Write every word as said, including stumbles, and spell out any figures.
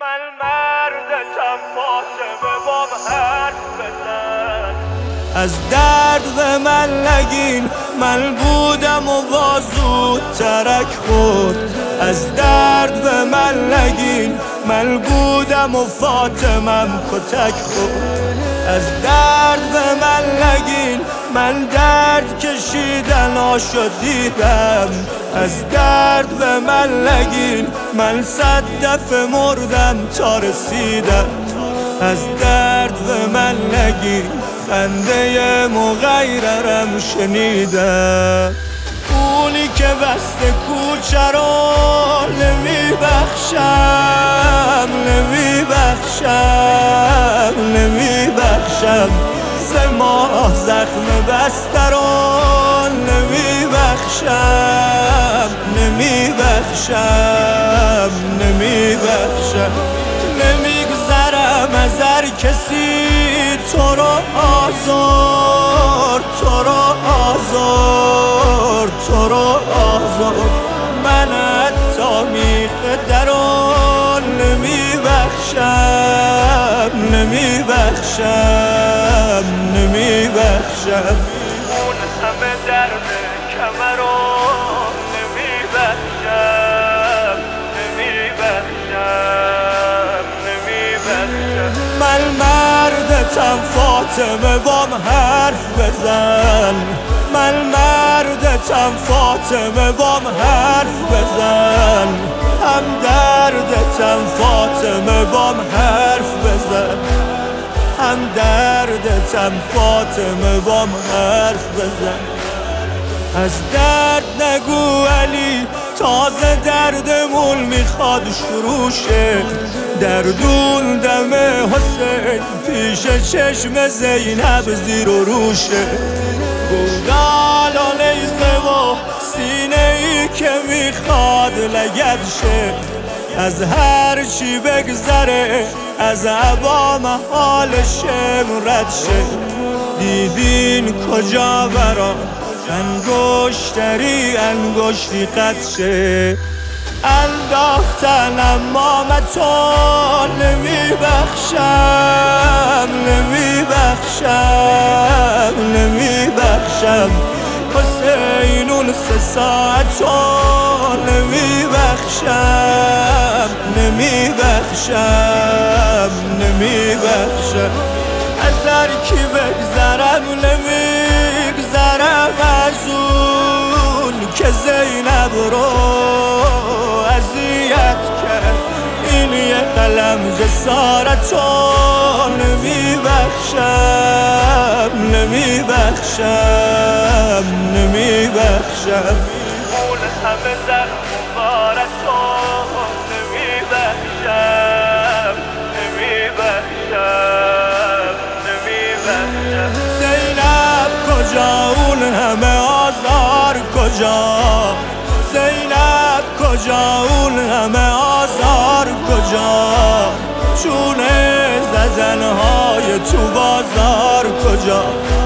من مردتم فاطمه بام حرف بزن. از درد به من نگین، من بودم و بازو ترک خورد. از درد به من نگین، من بودم و فاطمم کتک خورد. از درد به من نگین، من درد کشیدن آشو دیدم. از درد به من نگین، من صد دفعه مردم تا رسیدم. از درد به من نگین، خنده مغیرم شنیدم. اونی که بسته کوچه رو نمیبخشم، نمیبخشم، نمیبخشم. سه ماه زخم بسته رو نمیبخشم، نمیبخشم، نمیبخشم. نمیگذرم از هر کسی تو رو آزار، تو رو آزار، تو رو آزار. من حتی میخ درون نمیبخشم، نمیبخشم، نمیبخشم. اون همه درد کمرون نمیبخشم، نمیبخشم، نمیبخشم. من مردتم فاطمه بام حرف بزن. من مردتم فاطمه بام حرف بزن. هم دردتم فاطمه بام حرف بزن. هم دردتم فاطمه بام حرف بزن. از درد نگو علی، تازه دردمون میخواد شروع شه. دردون دم حسین پیش چشم زینب زیر و روشه. گودال و نیزه و سینه ای که میخواد لگد شه. از هر چی بگذره از عبا محالشم رد شه. دیدین کجا برا انگشتری انگشتی قد شه. انداختن اما من تو نمیبخشم، نمیبخشم، نمیبخشم. حسین اون سه ساعت تو نمیبخشم، نمیبخشم، نمیبخشم. از هر کی بگذرم نمیگذرم از اون که زینب رو اذیت کرد. این یه قلم جسارتو نمیبخشم، نمیبخشم، نمیبخشم. اون همه زخم بارتو نمیبخشم، نمیبخشم، نمیبخشم. زینب کجا، اون همه آزار کجا؟ زینب کجا، اون همه آزار کجا؟ چونه زدنهای تو بازار کجا؟